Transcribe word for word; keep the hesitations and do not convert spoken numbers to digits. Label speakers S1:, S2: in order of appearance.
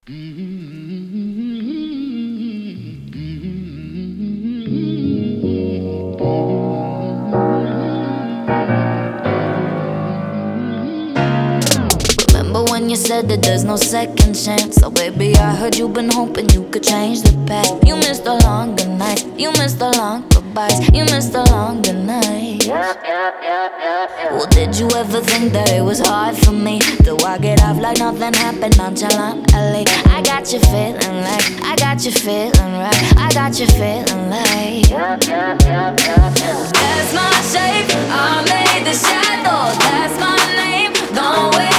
S1: Remember when you said that there's no second chance? So baby, I heard you've been hoping you could change the past. You missed the longer nights, you missed the long goodbyes, you missed the longer nights. Well, did you ever think that it was hard for me? Do I get off like nothing happened nonchalantly? I got you feeling like, I got you feeling right, I got you feeling like that's my shape, I made the shadow, that's my name. Don't wait.